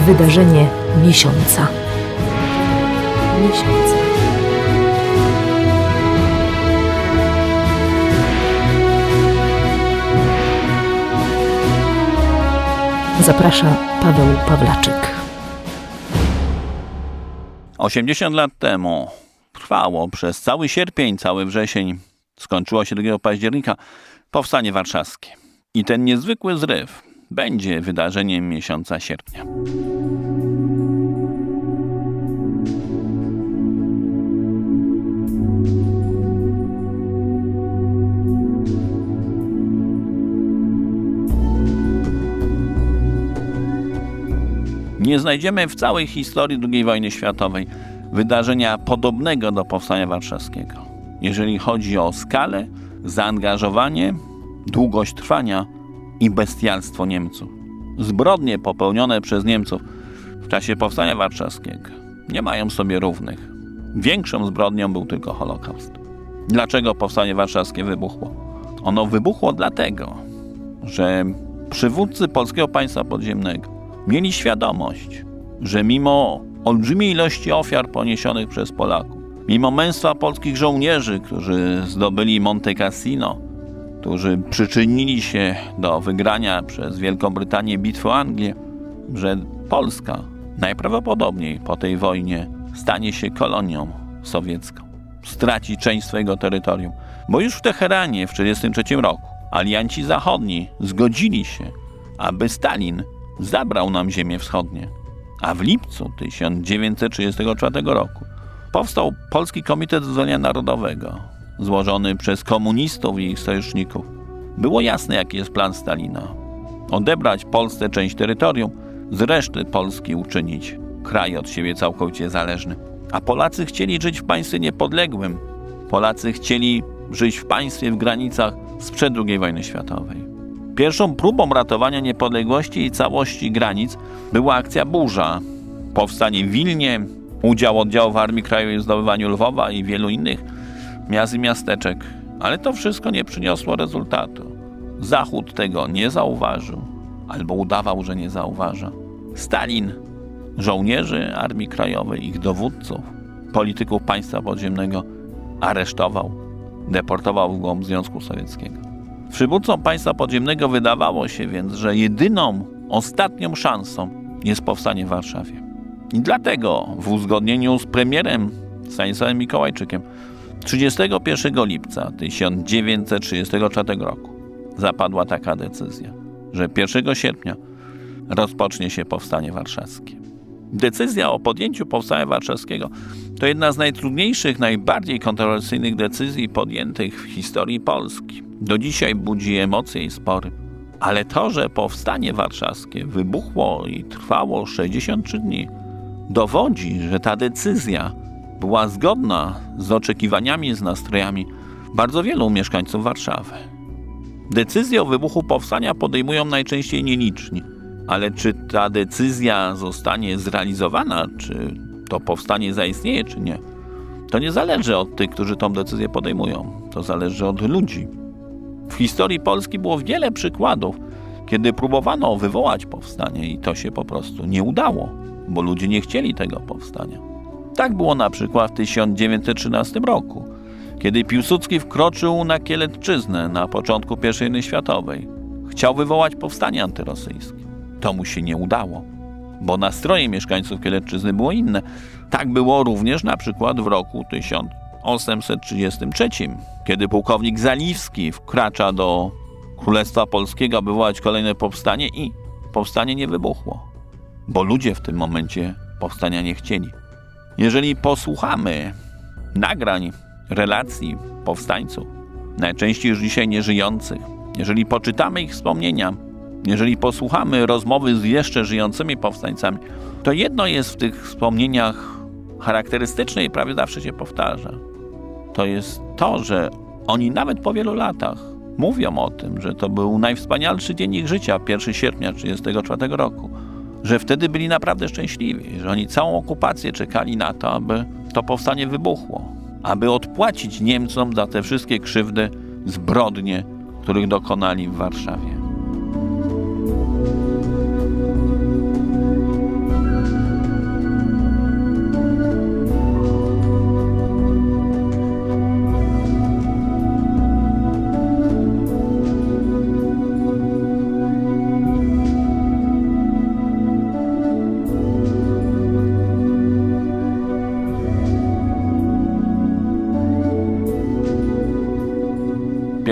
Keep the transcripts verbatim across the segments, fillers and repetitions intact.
wydarzenie miesiąca. Miesiąca. Zaprasza Paweł Pawlaczyk. osiemdziesiąt lat temu trwało przez cały sierpień, cały wrzesień, skończyło się drugiego października, Powstanie Warszawskie. I ten niezwykły zryw będzie wydarzeniem miesiąca sierpnia. Nie znajdziemy w całej historii drugiej wojny światowej wydarzenia podobnego do Powstania Warszawskiego. Jeżeli chodzi o skalę, zaangażowanie, długość trwania i bestialstwo Niemców. Zbrodnie popełnione przez Niemców w czasie Powstania Warszawskiego nie mają sobie równych. Większą zbrodnią był tylko Holokaust. Dlaczego Powstanie Warszawskie wybuchło? Ono wybuchło dlatego, że przywódcy Polskiego Państwa Podziemnego mieli świadomość, że mimo olbrzymiej ilości ofiar poniesionych przez Polaków, mimo męstwa polskich żołnierzy, którzy zdobyli Monte Cassino, którzy przyczynili się do wygrania przez Wielką Brytanię bitwy o Anglię, że Polska najprawdopodobniej po tej wojnie stanie się kolonią sowiecką. Straci część swojego terytorium. Bo już w Teheranie w tysiąc dziewięćset trzydziestym trzecim roku alianci zachodni zgodzili się, aby Stalin zabrał nam ziemię wschodnie. A w lipcu tysiąc dziewięćset trzydziestego czwartego roku powstał Polski Komitet Wyzwolenia Narodowego, złożony przez komunistów i ich sojuszników. Było jasne, jaki jest plan Stalina. Odebrać Polsce część terytorium, z reszty Polski uczynić kraj od siebie całkowicie zależny. A Polacy chcieli żyć w państwie niepodległym. Polacy chcieli żyć w państwie w granicach sprzed drugiej wojny światowej. Pierwszą próbą ratowania niepodległości i całości granic była akcja Burza. Powstanie w Wilnie, udział oddziałów Armii Krajowej w zdobywaniu Lwowa i wielu innych miast i miasteczek. Ale to wszystko nie przyniosło rezultatu. Zachód tego nie zauważył, albo udawał, że nie zauważa. Stalin żołnierzy Armii Krajowej, ich dowódców, polityków państwa podziemnego aresztował, deportował w głąb Związku Sowieckiego. Przywódcom państwa podziemnego wydawało się więc, że jedyną, ostatnią szansą jest powstanie w Warszawie. I dlatego w uzgodnieniu z premierem Stanisławem Mikołajczykiem trzydziestego pierwszego lipca tysiąc dziewięćset trzydziestego czwartego roku zapadła taka decyzja, że pierwszego sierpnia rozpocznie się Powstanie Warszawskie. Decyzja o podjęciu Powstania Warszawskiego to jedna z najtrudniejszych, najbardziej kontrowersyjnych decyzji podjętych w historii Polski. Do dzisiaj budzi emocje i spory. Ale to, że Powstanie Warszawskie wybuchło i trwało sześćdziesiąt trzy dni, dowodzi, że ta decyzja była zgodna z oczekiwaniami, z nastrojami bardzo wielu mieszkańców Warszawy. Decyzję o wybuchu powstania podejmują najczęściej nieliczni. Ale czy ta decyzja zostanie zrealizowana, czy to powstanie zaistnieje, czy nie, to nie zależy od tych, którzy tą decyzję podejmują. To zależy od ludzi. W historii Polski było wiele przykładów, kiedy próbowano wywołać powstanie i to się po prostu nie udało, bo ludzie nie chcieli tego powstania. Tak było na przykład w tysiąc dziewięćset trzynastym roku, kiedy Piłsudski wkroczył na Kielecczyznę na początku pierwszej wojny światowej. Chciał wywołać powstanie antyrosyjskie. To mu się nie udało, bo nastroje mieszkańców Kielecczyzny było inne. Tak było również na przykład w roku tysiąc osiemset trzydziestym trzecim, kiedy pułkownik Zaliwski wkracza do Królestwa Polskiego, aby wywołać kolejne powstanie i powstanie nie wybuchło, bo ludzie w tym momencie powstania nie chcieli. Jeżeli posłuchamy nagrań, relacji powstańców, najczęściej już dzisiaj nieżyjących, jeżeli poczytamy ich wspomnienia, jeżeli posłuchamy rozmowy z jeszcze żyjącymi powstańcami, to jedno jest w tych wspomnieniach charakterystyczne i prawie zawsze się powtarza. To jest to, że oni nawet po wielu latach mówią o tym, że to był najwspanialszy dzień ich życia, pierwszego sierpnia tysiąc dziewięćset trzydziestego czwartego roku. Że wtedy byli naprawdę szczęśliwi, że oni całą okupację czekali na to, aby to powstanie wybuchło, aby odpłacić Niemcom za te wszystkie krzywdy, zbrodnie, których dokonali w Warszawie.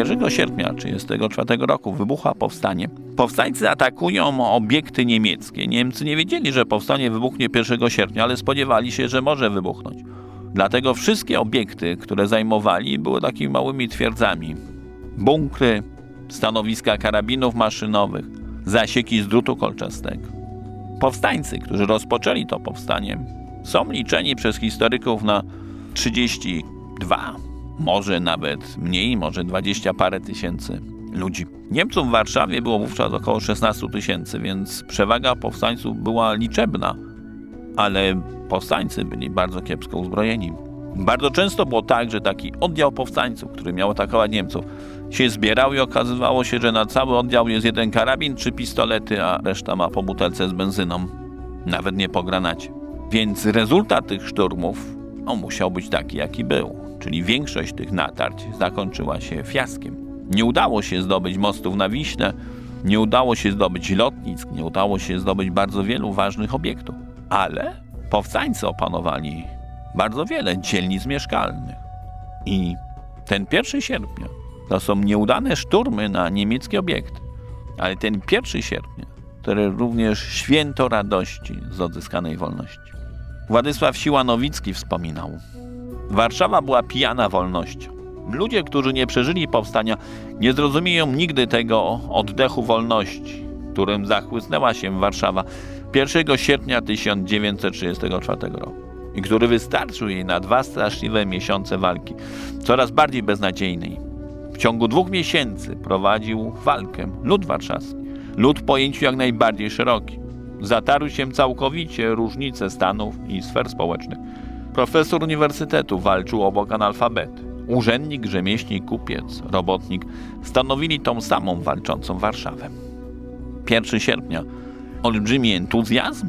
pierwszego sierpnia tysiąc dziewięćset trzydziestego czwartego roku wybucha powstanie. Powstańcy atakują obiekty niemieckie. Niemcy nie wiedzieli, że powstanie wybuchnie pierwszego sierpnia, ale spodziewali się, że może wybuchnąć. Dlatego wszystkie obiekty, które zajmowali, były takimi małymi twierdzami. Bunkry, stanowiska karabinów maszynowych, zasieki z drutu kolczastego. Powstańcy, którzy rozpoczęli to powstanie, są liczeni przez historyków na trzydzieści dwa, może nawet mniej, może dwadzieścia parę tysięcy ludzi. Niemców w Warszawie było wówczas około szesnaście tysięcy, więc przewaga powstańców była liczebna, ale powstańcy byli bardzo kiepsko uzbrojeni. Bardzo często było tak, że taki oddział powstańców, który miał atakować Niemców, się zbierał i okazywało się, że na cały oddział jest jeden karabin, trzy pistolety, a reszta ma po butelce z benzyną, nawet nie po granacie. Więc rezultat tych szturmów no, musiał być taki, jaki był. Czyli większość tych natarć zakończyła się fiaskiem. Nie udało się zdobyć mostów na Wiśle, nie udało się zdobyć lotnisk, nie udało się zdobyć bardzo wielu ważnych obiektów. Ale powstańcy opanowali bardzo wiele dzielnic mieszkalnych. I ten pierwszego sierpnia to są nieudane szturmy na niemieckie obiekty. Ale ten pierwszego sierpnia to również święto radości z odzyskanej wolności. Władysław Siła-Nowicki wspominał: Warszawa była pijana wolnością. Ludzie, którzy nie przeżyli powstania, nie zrozumieją nigdy tego oddechu wolności, którym zachłysnęła się Warszawa pierwszego sierpnia tysiąc dziewięćset trzydziestego czwartego roku i który wystarczył jej na dwa straszliwe miesiące walki, coraz bardziej beznadziejnej. W ciągu dwóch miesięcy prowadził walkę lud warszawski, lud w pojęciu jak najbardziej szerokim. Zatarły się całkowicie różnice stanów i sfer społecznych. Profesor uniwersytetu walczył obok analfabety. Urzędnik, rzemieślnik, kupiec, robotnik stanowili tą samą walczącą Warszawę. pierwszego sierpnia olbrzymi entuzjazm.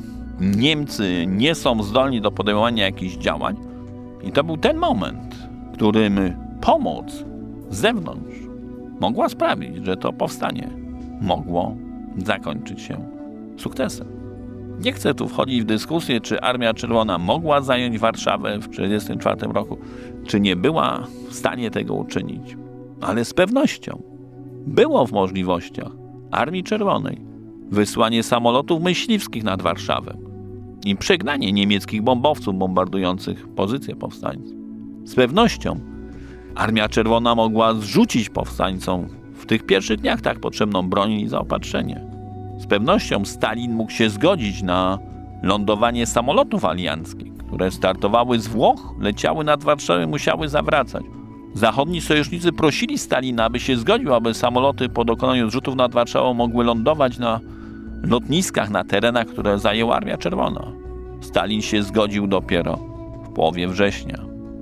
Niemcy nie są zdolni do podejmowania jakichś działań. I to był ten moment, w którym pomoc z zewnątrz mogła sprawić, że to powstanie mogło zakończyć się sukcesem. Nie chcę tu wchodzić w dyskusję, czy Armia Czerwona mogła zająć Warszawę w tysiąc dziewięćset trzydziestym czwartym roku, czy nie była w stanie tego uczynić. Ale z pewnością było w możliwościach Armii Czerwonej wysłanie samolotów myśliwskich nad Warszawę i przegnanie niemieckich bombowców bombardujących pozycje powstańców. Z pewnością Armia Czerwona mogła zrzucić powstańcom w tych pierwszych dniach tak potrzebną broń i zaopatrzenie. Z pewnością Stalin mógł się zgodzić na lądowanie samolotów alianckich, które startowały z Włoch, leciały nad Warszawę, musiały zawracać. Zachodni sojusznicy prosili Stalina, aby się zgodził, aby samoloty po dokonaniu zrzutów nad Warszawą mogły lądować na lotniskach, na terenach, które zajęła Armia Czerwona. Stalin się zgodził dopiero w połowie września.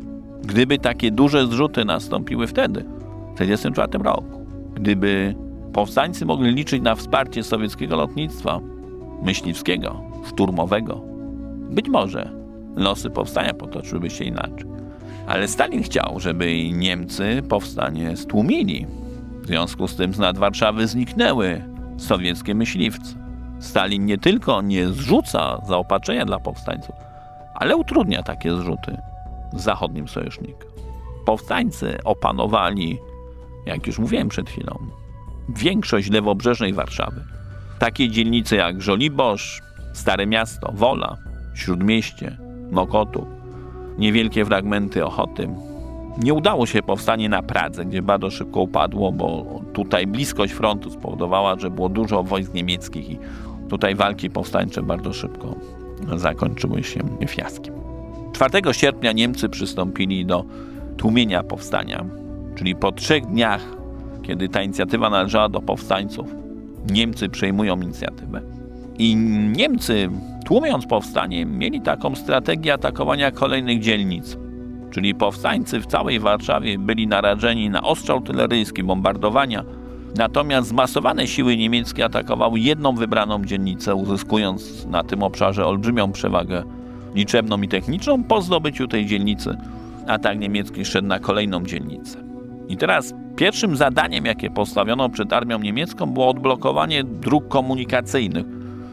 Gdyby takie duże zrzuty nastąpiły wtedy, w tysiąc dziewięćset trzydziestym czwartym roku, gdyby powstańcy mogli liczyć na wsparcie sowieckiego lotnictwa, myśliwskiego, szturmowego, być może losy powstania potoczyłyby się inaczej. Ale Stalin chciał, żeby Niemcy powstanie stłumili. W związku z tym z nad Warszawy zniknęły sowieckie myśliwce. Stalin nie tylko nie zrzuca zaopatrzenia dla powstańców, ale utrudnia takie zrzuty zachodnim sojusznikom. Powstańcy opanowali, jak już mówiłem przed chwilą, większość lewobrzeżnej Warszawy. Takie dzielnice jak Żoliborz, Stare Miasto, Wola, Śródmieście, Mokotów, niewielkie fragmenty Ochoty. Nie udało się powstanie na Pradze, gdzie bardzo szybko upadło, bo tutaj bliskość frontu spowodowała, że było dużo wojsk niemieckich i tutaj walki powstańcze bardzo szybko zakończyły się fiaskiem. czwartego sierpnia Niemcy przystąpili do tłumienia powstania, czyli po trzech dniach, kiedy ta inicjatywa należała do powstańców, Niemcy przejmują inicjatywę. I Niemcy, tłumiąc powstanie, mieli taką strategię atakowania kolejnych dzielnic. Czyli powstańcy w całej Warszawie byli narażeni na ostrzał artyleryjski, bombardowania. Natomiast zmasowane siły niemieckie atakowały jedną wybraną dzielnicę, uzyskując na tym obszarze olbrzymią przewagę liczebną i techniczną. Po zdobyciu tej dzielnicy atak niemiecki szedł na kolejną dzielnicę. I teraz pierwszym zadaniem, jakie postawiono przed armią niemiecką, było odblokowanie dróg komunikacyjnych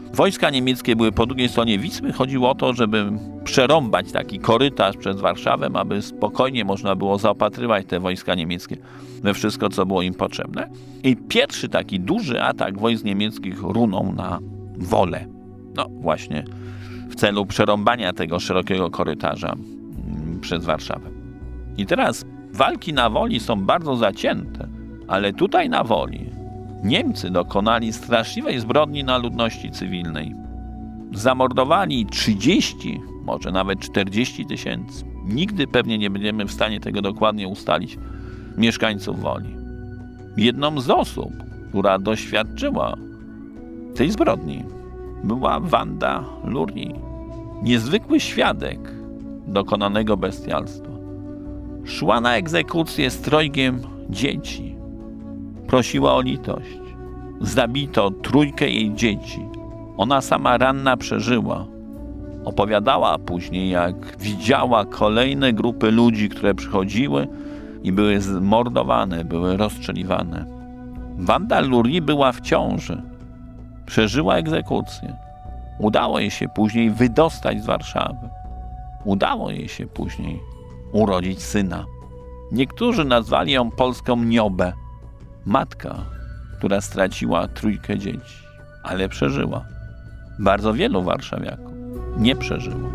Wojska niemieckie były po drugiej stronie Wisły. Chodziło o to, żeby przerąbać taki korytarz przez Warszawę, aby spokojnie można było zaopatrywać te wojska niemieckie we wszystko, co było im potrzebne. I pierwszy taki duży atak wojsk niemieckich runął na Wolę. No właśnie w celu przerąbania tego szerokiego korytarza przez Warszawę. I teraz walki na Woli są bardzo zacięte, ale tutaj na Woli Niemcy dokonali straszliwej zbrodni na ludności cywilnej. Zamordowali trzydzieści, może nawet czterdzieści tysięcy. Nigdy pewnie nie będziemy w stanie tego dokładnie ustalić. Mieszkańców Woli. Jedną z osób, która doświadczyła tej zbrodni, była Wanda Lurii. Niezwykły świadek dokonanego bestialstwa. Szła na egzekucję z trojgiem dzieci. Prosiła o litość. Zabito trójkę jej dzieci. Ona sama ranna przeżyła. Opowiadała później, jak widziała kolejne grupy ludzi, które przychodziły i były zmordowane, były rozstrzeliwane. Wanda Lurii była w ciąży. Przeżyła egzekucję. Udało jej się później wydostać z Warszawy. Udało jej się później urodzić syna. Niektórzy nazwali ją polską Niobę. Matka, która straciła trójkę dzieci, ale przeżyła. Bardzo wielu warszawiaków nie przeżyło.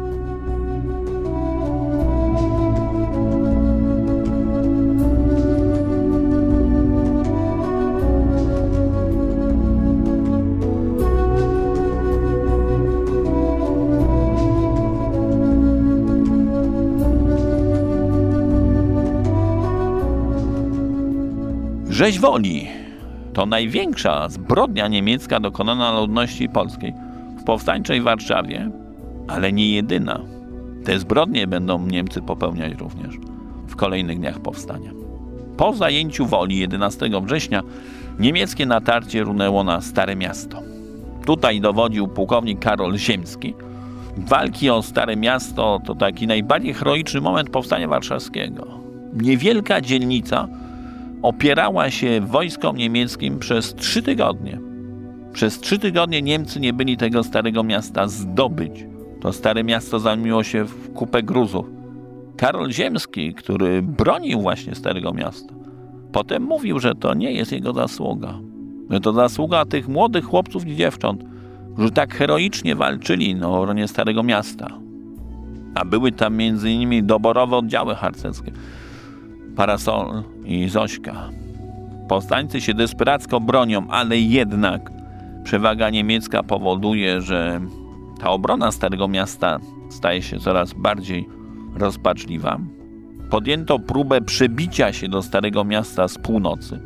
Rzeź Woli to największa zbrodnia niemiecka dokonana na ludności polskiej w powstańczej Warszawie, ale nie jedyna. Te zbrodnie będą Niemcy popełniać również w kolejnych dniach powstania. Po zajęciu Woli jedenastego września niemieckie natarcie runęło na Stare Miasto. Tutaj dowodził pułkownik Karol Ziemski. Walki o Stare Miasto to taki najbardziej heroiczny moment powstania warszawskiego. Niewielka dzielnica opierała się wojskom niemieckim przez trzy tygodnie. Przez trzy tygodnie Niemcy nie byli tego Starego Miasta zdobyć. To Stare Miasto zamieniło się w kupę gruzów. Karol Ziemski, który bronił właśnie Starego Miasta, potem mówił, że to nie jest jego zasługa. Że to zasługa tych młodych chłopców i dziewcząt, którzy tak heroicznie walczyli na obronie Starego Miasta. A były tam między innymi doborowe oddziały harcerskie. Parasol i Zośka. Powstańcy się desperacko bronią, ale jednak przewaga niemiecka powoduje, że ta obrona Starego Miasta staje się coraz bardziej rozpaczliwa. Podjęto próbę przebicia się do Starego Miasta z północy,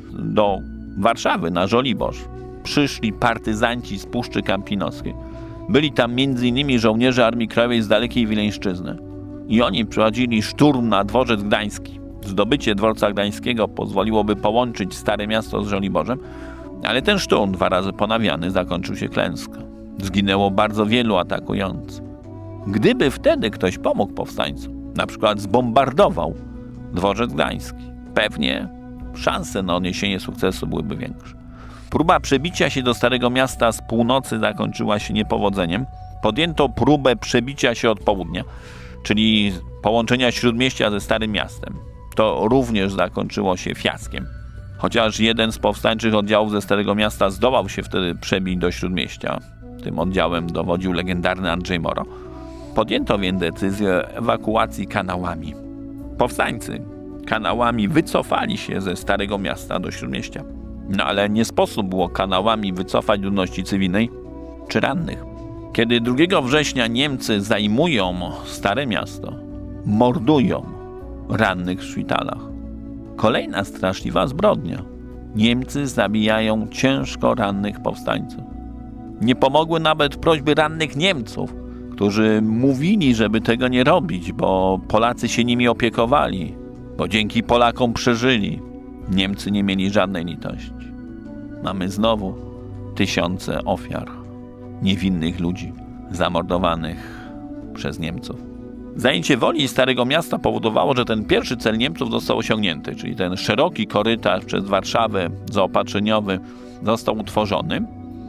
do Warszawy na Żoliborz. Przyszli partyzanci z Puszczy Kampinoskiej. Byli tam między innymi żołnierze Armii Krajowej z dalekiej Wileńszczyzny. I oni prowadzili szturm na dworzec gdański. Zdobycie dworca gdańskiego pozwoliłoby połączyć Stare Miasto z Żoliborzem, ale ten szturm, dwa razy ponawiany, zakończył się klęską. Zginęło bardzo wielu atakujących. Gdyby wtedy ktoś pomógł powstańcom, na przykład zbombardował dworzec gdański, pewnie szanse na odniesienie sukcesu byłyby większe. Próba przebicia się do Starego Miasta z północy zakończyła się niepowodzeniem. Podjęto próbę przebicia się od południa, czyli połączenia Śródmieścia ze Starym Miastem. To również zakończyło się fiaskiem. Chociaż jeden z powstańczych oddziałów ze Starego Miasta zdołał się wtedy przebić do Śródmieścia. Tym oddziałem dowodził legendarny Andrzej Moro. Podjęto więc decyzję ewakuacji kanałami. Powstańcy kanałami wycofali się ze Starego Miasta do Śródmieścia. No ale nie sposób było kanałami wycofać ludności cywilnej czy rannych. Kiedy drugiego września Niemcy zajmują Stare Miasto, mordują rannych w szpitalach. Kolejna straszliwa zbrodnia. Niemcy zabijają ciężko rannych powstańców. Nie pomogły nawet prośby rannych Niemców, którzy mówili, żeby tego nie robić, bo Polacy się nimi opiekowali, bo dzięki Polakom przeżyli. Niemcy nie mieli żadnej litości. Mamy znowu tysiące ofiar niewinnych ludzi zamordowanych przez Niemców. Zajęcie Woli i Starego Miasta powodowało, że ten pierwszy cel Niemców został osiągnięty, czyli ten szeroki korytarz przez Warszawę zaopatrzeniowy został utworzony.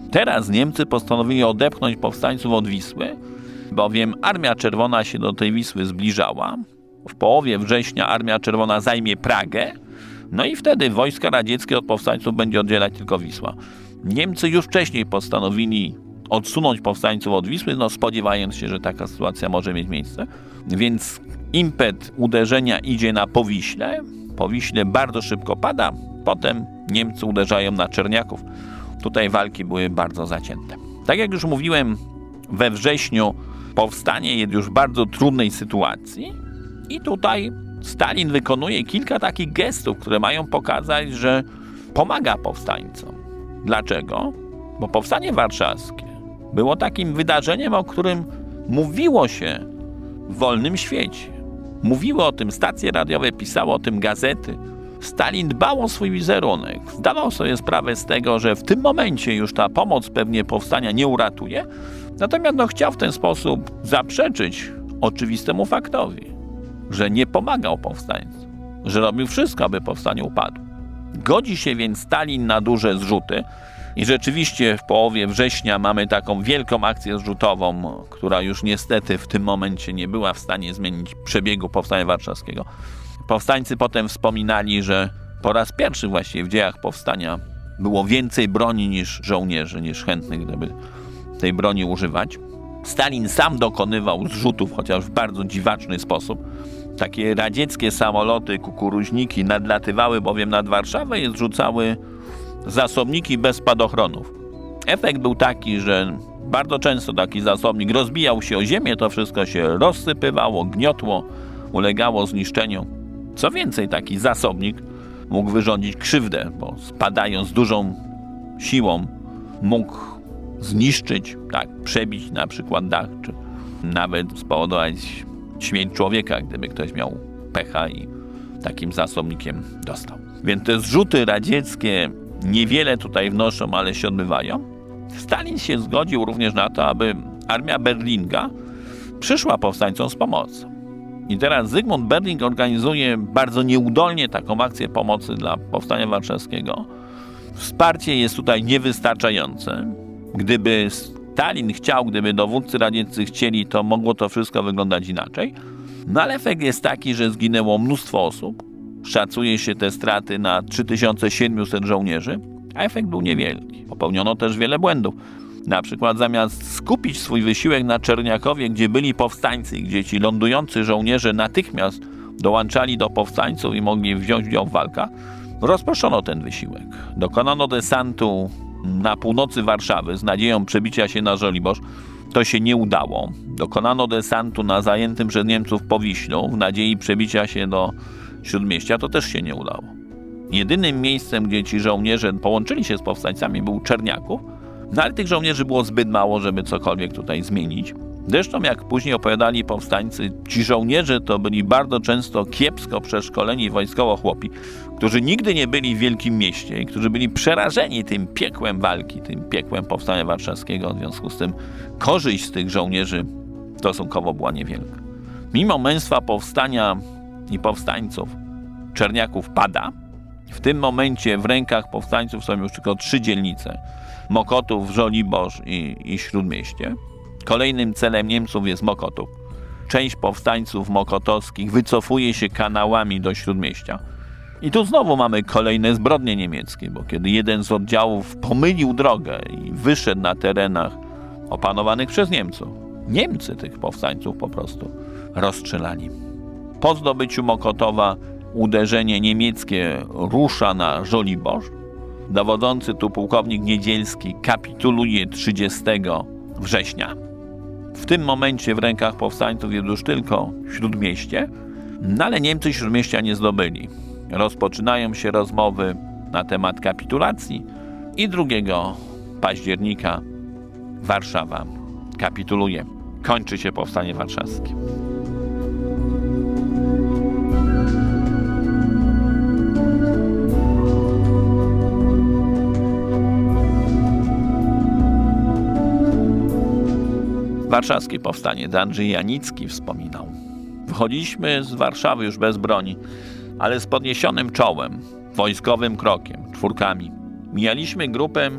Teraz Niemcy postanowili odepchnąć powstańców od Wisły, bowiem Armia Czerwona się do tej Wisły zbliżała. W połowie września Armia Czerwona zajmie Pragę, no i wtedy wojska radzieckie od powstańców będzie oddzielać tylko Wisła. Niemcy już wcześniej postanowili odsunąć powstańców od Wisły, no spodziewając się, że taka sytuacja może mieć miejsce. Więc impet uderzenia idzie na Powiśle. Powiśle bardzo szybko pada, potem Niemcy uderzają na Czerniaków. Tutaj walki były bardzo zacięte. Tak jak już mówiłem, we wrześniu powstanie jest już w bardzo trudnej sytuacji i tutaj Stalin wykonuje kilka takich gestów, które mają pokazać, że pomaga powstańcom. Dlaczego? Bo powstanie warszawskie było takim wydarzeniem, o którym mówiło się w wolnym świecie. Mówiły o tym stacje radiowe, pisały o tym gazety. Stalin dbał o swój wizerunek. Zdawał sobie sprawę z tego, że w tym momencie już ta pomoc pewnie powstania nie uratuje. Natomiast no, chciał w ten sposób zaprzeczyć oczywistemu faktowi, że nie pomagał powstańcom, że robił wszystko, aby powstanie upadło. Godzi się więc Stalin na duże zrzuty i rzeczywiście w połowie września mamy taką wielką akcję zrzutową, która już niestety w tym momencie nie była w stanie zmienić przebiegu powstania warszawskiego. Powstańcy potem wspominali, że po raz pierwszy właściwie w dziejach powstania było więcej broni niż żołnierzy, niż chętnych, gdyby tej broni używać. Stalin sam dokonywał zrzutów, chociaż w bardzo dziwaczny sposób. Takie radzieckie samoloty, kukuruźniki nadlatywały bowiem nad Warszawę i zrzucały zasobniki bez spadochronów. Efekt był taki, że bardzo często taki zasobnik rozbijał się o ziemię, to wszystko się rozsypywało, gniotło, ulegało zniszczeniu. Co więcej, taki zasobnik mógł wyrządzić krzywdę, bo spadając z dużą siłą mógł zniszczyć, tak, przebić na przykład dach, czy nawet spowodować śmierć człowieka, gdyby ktoś miał pecha i takim zasobnikiem dostał. Więc te zrzuty radzieckie niewiele tutaj wnoszą, ale się odbywają. Stalin się zgodził również na to, aby armia Berlinga przyszła powstańcom z pomocą. I teraz Zygmunt Berling organizuje bardzo nieudolnie taką akcję pomocy dla powstania warszawskiego. Wsparcie jest tutaj niewystarczające. Gdyby Stalin chciał, gdyby dowódcy radzieccy chcieli, to mogło to wszystko wyglądać inaczej. No ale efekt jest taki, że zginęło mnóstwo osób. Szacuje się te straty na trzy tysiące siedemset żołnierzy, a efekt był niewielki. Popełniono też wiele błędów. Na przykład zamiast skupić swój wysiłek na Czerniakowie, gdzie byli powstańcy i gdzie ci lądujący żołnierze natychmiast dołączali do powstańców i mogli wziąć udział w walkach, rozproszono ten wysiłek. Dokonano desantu na północy Warszawy z nadzieją przebicia się na Żoliborz. To się nie udało. Dokonano desantu na zajętym przez Niemców Powiślu w nadziei przebicia się do Śródmieścia. To też się nie udało. Jedynym miejscem, gdzie ci żołnierze połączyli się z powstańcami, był Czerniaków, no ale tych żołnierzy było zbyt mało, żeby cokolwiek tutaj zmienić. Zresztą, jak później opowiadali powstańcy, ci żołnierze to byli bardzo często kiepsko przeszkoleni wojskowo chłopi, którzy nigdy nie byli w wielkim mieście i którzy byli przerażeni tym piekłem walki, tym piekłem powstania warszawskiego. W związku z tym korzyść z tych żołnierzy stosunkowo była niewielka. Mimo męstwa powstania i powstańców, Czerniaków pada. W tym momencie w rękach powstańców są już tylko trzy dzielnice: Mokotów, Żoliborz i, i Śródmieście. Kolejnym celem Niemców jest Mokotów. Część powstańców mokotowskich wycofuje się kanałami do Śródmieścia. I tu znowu mamy kolejne zbrodnie niemieckie, bo kiedy jeden z oddziałów pomylił drogę i wyszedł na terenach opanowanych przez Niemców, Niemcy tych powstańców po prostu rozstrzelali. Po zdobyciu Mokotowa uderzenie niemieckie rusza na Żoliborz. Dowodzący tu pułkownik Niedzielski kapituluje trzydziestego września. W tym momencie w rękach powstańców jest już tylko Śródmieście, no ale Niemcy Śródmieścia nie zdobyli. Rozpoczynają się rozmowy na temat kapitulacji i drugiego października Warszawa kapituluje. Kończy się powstanie warszawskie. Warszawskie powstanie. Andrzej Janicki wspominał. Wychodziliśmy z Warszawy już bez broni, ale z podniesionym czołem, wojskowym krokiem, czwórkami. Mijaliśmy grupę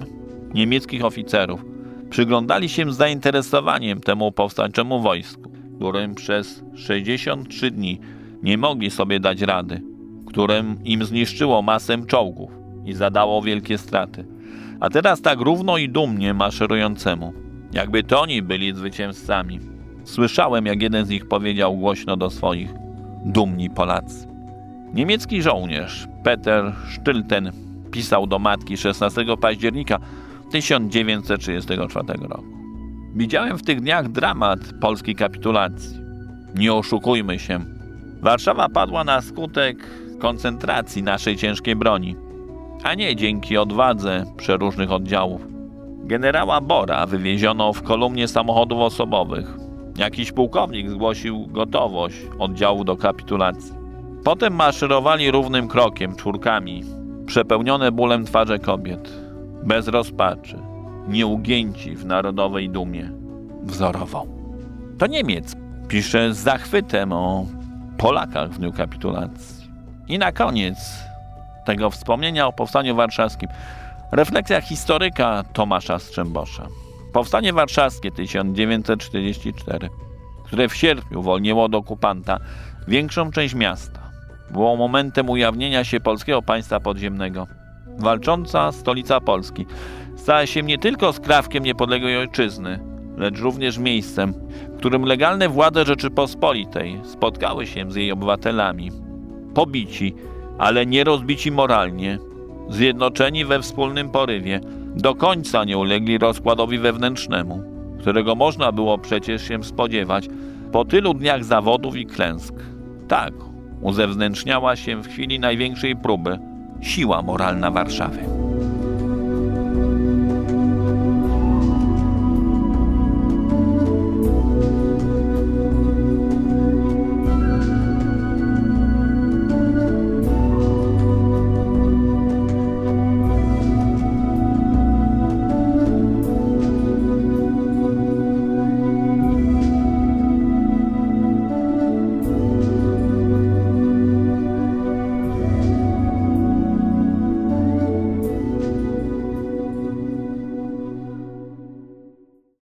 niemieckich oficerów przyglądali się z zainteresowaniem temu powstańczemu wojsku, którym przez sześćdziesiąt trzy dni nie mogli sobie dać rady, którym im zniszczyło masę czołgów i zadało wielkie straty, a teraz tak równo i dumnie maszerującemu, jakby to oni byli zwycięzcami. Słyszałem, jak jeden z nich powiedział głośno do swoich: dumni Polacy. Niemiecki żołnierz Peter Stülten pisał do matki szesnastego października tysiąc dziewięćset trzydziestego czwartego roku. Widziałem w tych dniach dramat polskiej kapitulacji. Nie oszukujmy się. Warszawa padła na skutek koncentracji naszej ciężkiej broni, a nie dzięki odwadze przeróżnych oddziałów. Generała Bora wywieziono w kolumnie samochodów osobowych. Jakiś pułkownik zgłosił gotowość oddziału do kapitulacji. Potem maszerowali równym krokiem, czwórkami, przepełnione bólem twarze kobiet, bez rozpaczy, nieugięci w narodowej dumie, wzorowo. To Niemiec pisze z zachwytem o Polakach w dniu kapitulacji. I na koniec tego wspomnienia o Powstaniu Warszawskim refleksja historyka Tomasza Strzembosza. Powstanie Warszawskie tysiąc dziewięćset czterdziesty czwarty, które w sierpniu uwolniło od okupanta większą część miasta, było momentem ujawnienia się polskiego państwa podziemnego. Walcząca stolica Polski stała się nie tylko skrawkiem niepodległej ojczyzny, lecz również miejscem, w którym legalne władze Rzeczypospolitej spotkały się z jej obywatelami. Pobici, ale nie rozbici moralnie, zjednoczeni we wspólnym porywie, do końca nie ulegli rozkładowi wewnętrznemu, którego można było przecież się spodziewać po tylu dniach zawodów i klęsk. Tak uzewnętrzniała się w chwili największej próby siła moralna Warszawy.